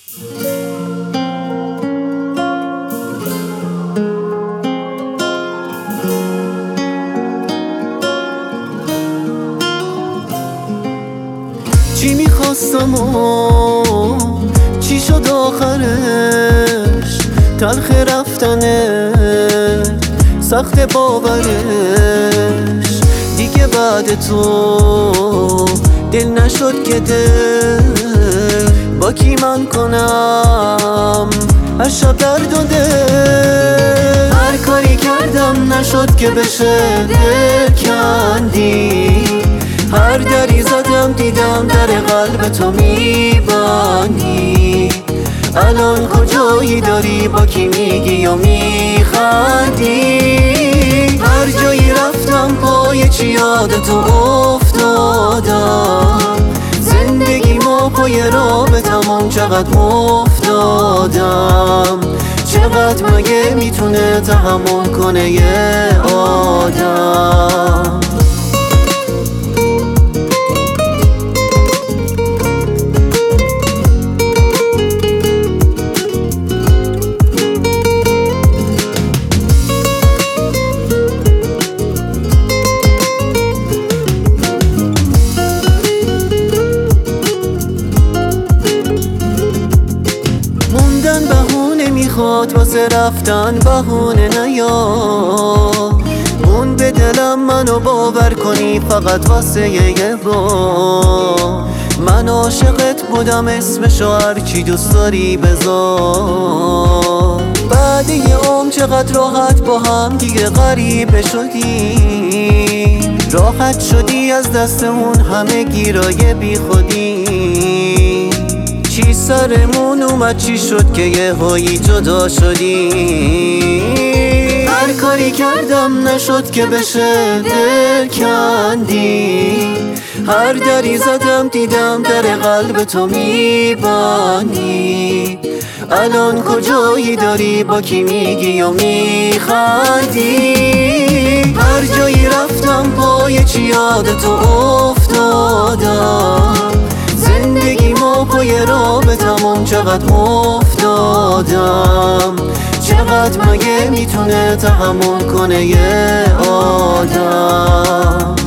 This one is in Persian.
چی میخواستم و چی شد آخرش؟ تلخ رفتنه سخت باورش، دیگه بعد تو دل نشد که دل با کی من کنم هر شب درد و دل. هر کاری کردم نشد که بشه دل کندی، هر دری زدم دیدم در قلب تو میبندی. الان کجایی داری با کی میگی و میخندی؟ هر جایی رفتم پای چی یاد تو افتادم، زندگی ما پای رابطمون چقدر افتادم. چقدر مگه میتونه تحمل کنه یه آدم؟ بهونه میخواد واسه رفتن، بهونه نیا اون به دلم منو باور کنی فقط واسه یه بار. من عاشقت بودم اسمشو هرچی دوست داری بذار. بعد یه عمر چقدر راحت با هم دیگه غریبه شدی، راحت شدی از دستمون همه گیرای بی خودی. چی سرمون اومد چی شد که یه هایی جدا شدی؟ هر کاری کردم نشد که بشه دل کندی، هر دری زدم دیدم در قلب تو میبندی. الان کجایی داری با کی میگی و میخندی؟ هر جایی رفتم پای چی یاد تو افتادم، زندگی ما پای رابطمون چقدر افتادم. چقدر مگه میتونه تحمل کنه یه آدم؟